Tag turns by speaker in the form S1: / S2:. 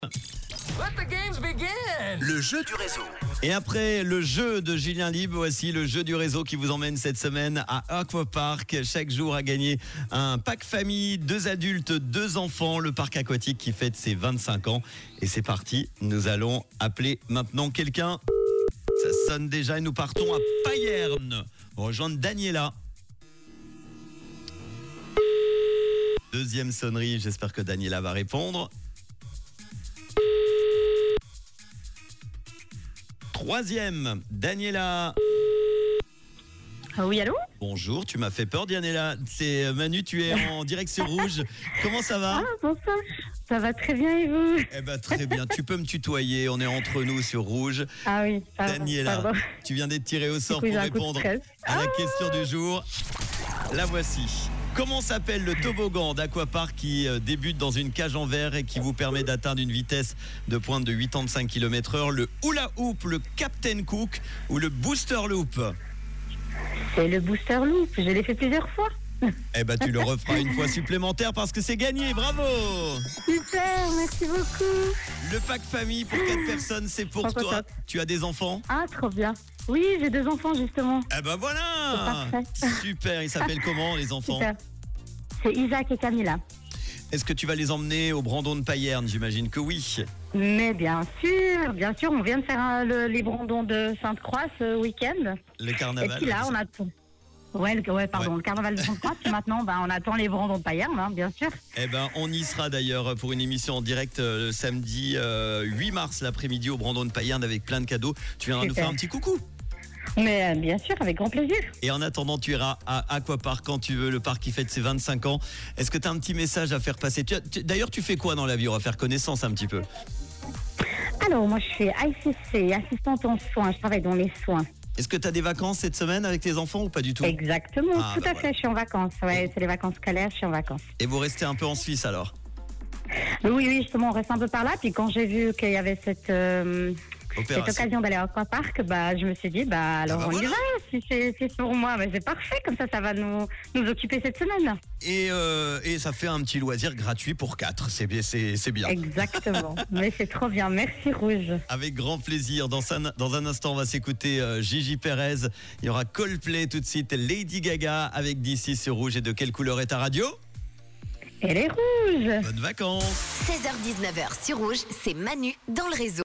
S1: Let the games begin.
S2: Le jeu du réseau.
S3: Et après le jeu de Julien Libre, voici le jeu du réseau qui vous emmène cette semaine à Aquapark. Chaque jour à gagner un pack famille, 2 adultes, 2 enfants. Le parc aquatique qui fête ses 25 ans. Et c'est parti, nous allons appeler maintenant quelqu'un. Ça sonne déjà et nous partons à Payerne. Rejoindre Daniela. Deuxième sonnerie, j'espère que Daniela va répondre. Troisième, Daniela.
S4: Oui, allô?
S3: Bonjour, tu m'as fait peur, Daniela. C'est Manu, tu es en direct sur Rouge. Comment ça va?
S4: Ah, bonsoir. Ça va très bien et vous?
S3: Eh ben très bien, tu peux me tutoyer, on est entre nous sur Rouge.
S4: Ah oui,
S3: Daniela,
S4: pardon.
S3: tu viens d'être tirée au sort
S4: Du coup,
S3: pour
S4: j'ai un coup de
S3: répondre
S4: stress.
S3: à la question du jour. La voici. Comment s'appelle le toboggan d'Aquapark qui débute dans une cage en verre et qui vous permet d'atteindre une vitesse de pointe de 85 km/h? Le hula hoop, le Captain Cook ou le booster loop?
S4: C'est le booster loop, je l'ai fait plusieurs fois.
S3: Eh ben tu le referas une fois supplémentaire parce que c'est gagné, bravo!
S4: Super, merci beaucoup.
S3: Le pack famille pour 4 personnes, c'est pour
S4: Trop
S3: toi.
S4: contente.
S3: Tu as des enfants?
S4: Ah, trop bien. Oui, j'ai 2 enfants justement.
S3: Eh ben voilà!
S4: C'est parfait.
S3: Super, ils s'appellent comment les enfants?
S4: Super. C'est Isaac et Camilla.
S3: Est-ce que tu vas les emmener au Brandon de Payerne? J'imagine que oui.
S4: Mais bien sûr, on vient de faire les brandons de Sainte-Croix ce week-end.
S3: Le
S4: Et
S3: carnaval.
S4: puis là, on attend. Le carnaval de Sainte-Croix. Puis maintenant, on attend les brandons de Payerne, hein, bien sûr.
S3: Eh ben, on y sera d'ailleurs pour une émission en direct le samedi 8 mars l'après-midi au Brandon de Payerne avec plein de cadeaux. Tu viendras nous
S4: Super.
S3: faire un petit coucou.
S4: Mais bien sûr, avec grand plaisir.
S3: Et en attendant, tu iras à Aquapark quand tu veux, le parc qui fête ses 25 ans. Est-ce que tu as un petit message à faire passer? D'ailleurs, tu fais quoi dans la vie? On va faire connaissance un petit peu.
S4: Alors, moi, je suis ICC, assistante en soins. Je travaille dans les soins.
S3: Est-ce que tu as des vacances cette semaine avec tes enfants ou pas du tout?
S4: Exactement,
S3: Ah,
S4: tout
S3: bah
S4: à fait.
S3: voilà.
S4: Je suis en vacances. Ouais, c'est les vacances scolaires, je suis en vacances.
S3: Et vous restez un peu en Suisse alors?
S4: Oui, justement, on reste un peu par là. Puis quand j'ai vu qu'il y avait cette occasion d'aller à Aquapark, je me suis dit, alors
S3: bah
S4: on
S3: voilà.
S4: y va. Si c'est pour moi, c'est parfait. Comme ça va nous occuper cette semaine.
S3: Et ça fait un petit loisir gratuit pour 4. C'est bien.
S4: Exactement. Mais c'est trop bien. Merci Rouge.
S3: Avec grand plaisir. Dans un instant, on va s'écouter Gigi Perez. Il y aura Coldplay tout de suite. Lady Gaga avec d'ici sur Rouge. Et de quelle couleur est ta radio?
S4: Elle est rouge.
S3: Bonnes vacances.
S5: 16h-19h sur Rouge, c'est Manu dans le réseau.